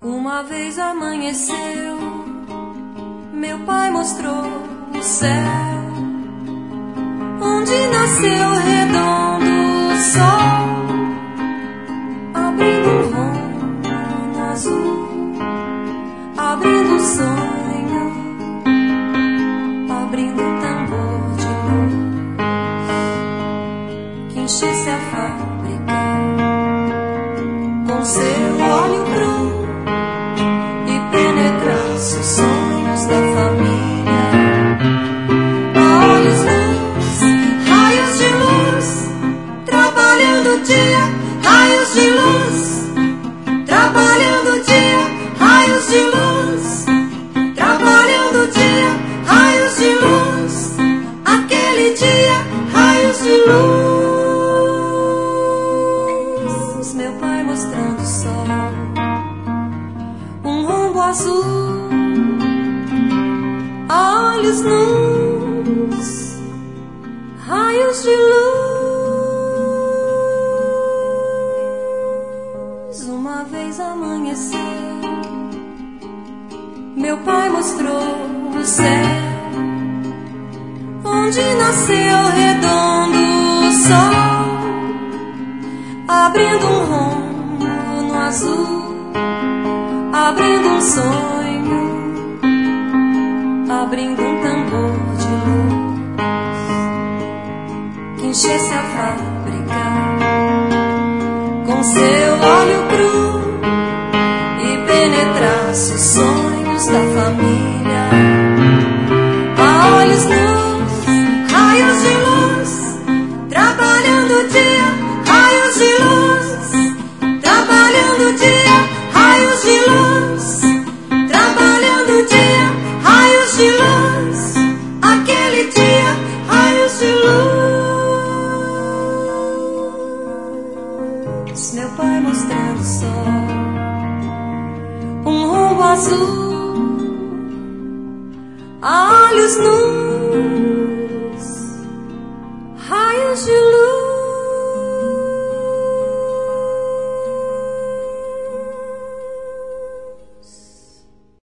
Uma vez amanheceu, meu pai mostrou o céu, onde nasceu redondo o sol, abrindo um rombo no azul, abrindo um sonho, abrindo um tambor de luz, que enchesse a fábrica com seu óleo cru e penetrasse os sonhos da família. A olhos nus, raios de luz, trabalhando o dia, raios de luz, trabalhando o dia, raios de luz, trabalhando o dia, raios de luz, aquele dia, raios de luz. Meu pai mostrando o sol, um rombo azul, a olhos nus, raios de luz. Uma vez amanheceu, meu pai mostrou o céu, onde nasceu redondo o sol, abrindo um rombo no azul, abrindo um sonho, abrindo um tambor de luz, que enchesse a fábrica com seu óleo cru e penetrasse os sonhos da família. A olhos nus, raios de luz, trabalhando o dia, raios de luz, trabalhando o dia, raios de luz, trabalhando o dia, raios de luz, aquele dia, raios de luz. Meu pai mostrando o sol, um rombo azul, a olhos nus, raios de luz.